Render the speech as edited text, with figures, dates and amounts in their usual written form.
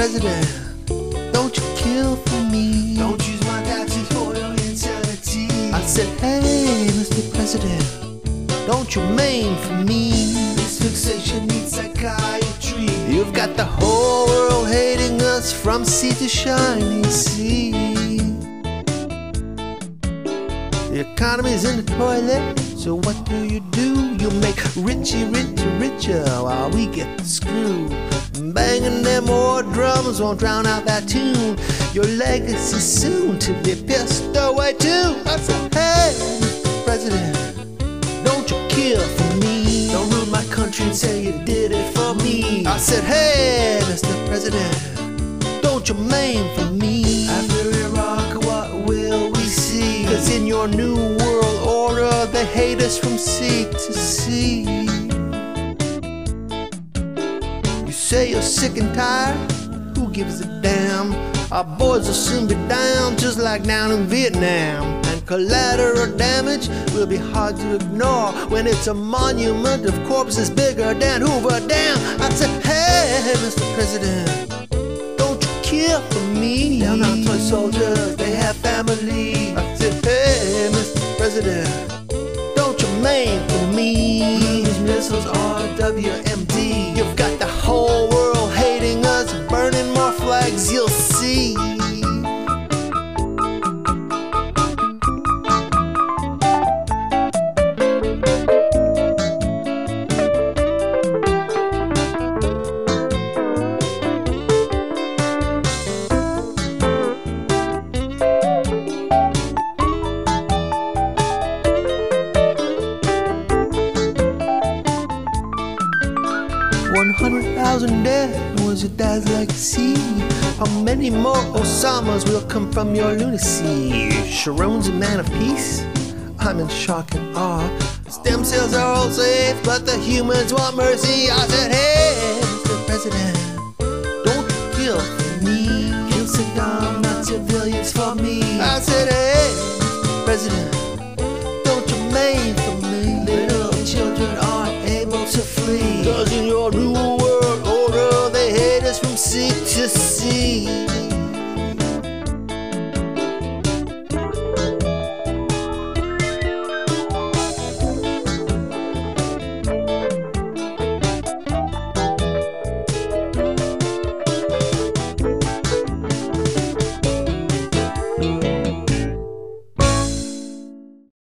President, don't you kill for me. Don't use my taxes for your insanity. I said, hey, Mr. President, don't you maim for me. This fixation needs psychiatry. You've got the whole world hating us from sea to shining sea. The economy's in the toilet, so what do? You make richer while we get screwed. Banging them more drums won't drown out that tune. Your legacy soon to be pissed away too. I said, hey, Mr. President, don't you kill for me. Don't ruin my country and say you did it for me. I said, hey, Mr. President, don't you maim for me. After Iraq, what will we see? 'Cause in your new world order, they hate us from sea to sea. You say you're sick and tired? Who gives a damn? Our boys will soon be down, just like down in Vietnam. And collateral damage will be hard to ignore when it's a monument of corpses bigger than Hoover Dam. I said, hey, Mr. President, don't you kill for me. They're not toy soldiers, they have family. I said, hey, Mr. President, don't you maim for me. These missiles are WMD. You've got the whole world hating us, burning more flags, you'll see. $100,000 dead was your dad's legacy. How many more Osamas will come from your lunacy? Sharon's a man of peace, I'm in shock and awe. Stem cells are all safe, but the humans want mercy. I said, hey, Mr. President, don't you kill for me. Kill Saddam, not civilians for me. I said, hey, Mr. President, don't you maim for me. Little children aren't able to flee. 'Cause in your new world order, they hate us from sea to sea.